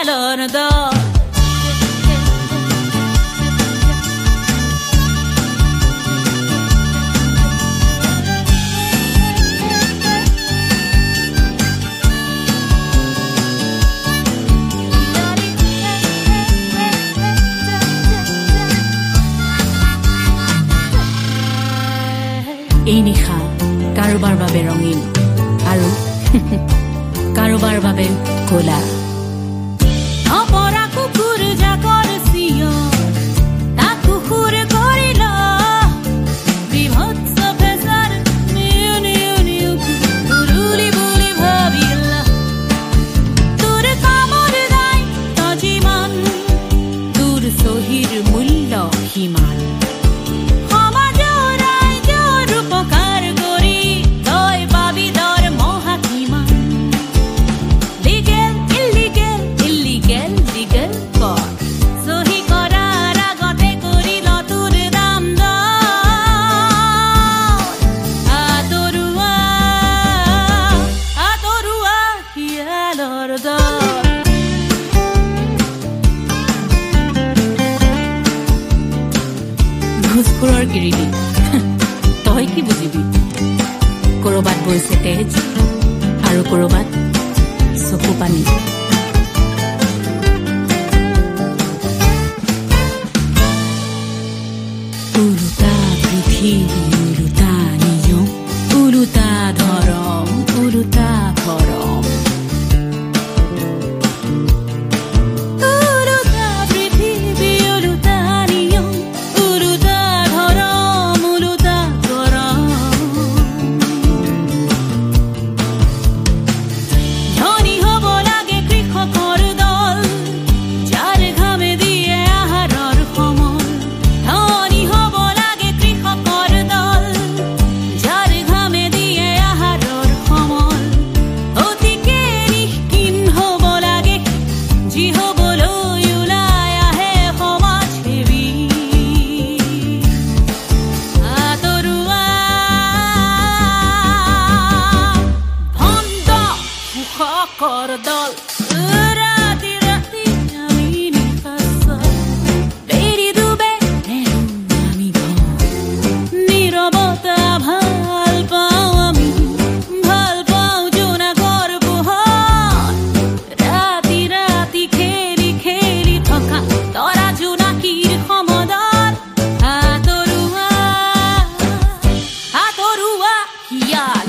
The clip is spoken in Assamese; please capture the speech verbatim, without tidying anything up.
হিয়ালৰ দল এই নিশা কাৰোবাৰ বাবে ৰঙীন আৰু কাৰোবাৰ বাবে ক'লা অপৰা কুকুৰ জাকৰ চিয় তাকো সুৰ কৰিল বিভৎস ফেচাৰ নিউ নিউ নিউ উৰুলি বুলি ভাবিল তোৰ কামৰ দায় তজিমান তোৰ চহীৰ মূল্য সিমান ভোজপুৰৰ গিৰিলি তই কি বুজিবি কৰবাত বৈছে তেজ আৰু কৰবাত চকু পানী উৰুতা পৃথিৱী উৰুতা নিয়ম উৰুতা ধৰম উৰুতা ধৰম Cordol rati rati amini passa beri dube ami bo nirobota bhal pao ami bhal pao jona korbo rati rati kheli kheli thoka tora jona kir khomodar atorua atorua hiya